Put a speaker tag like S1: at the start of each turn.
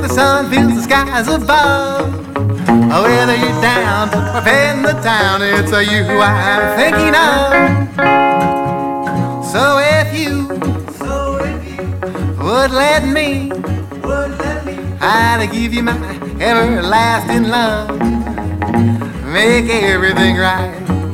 S1: the sun fills the skies above. Whether you're down or in the town, it's you I'm thinking of. So if you would let me, I'd give you my everlasting love, make everything right.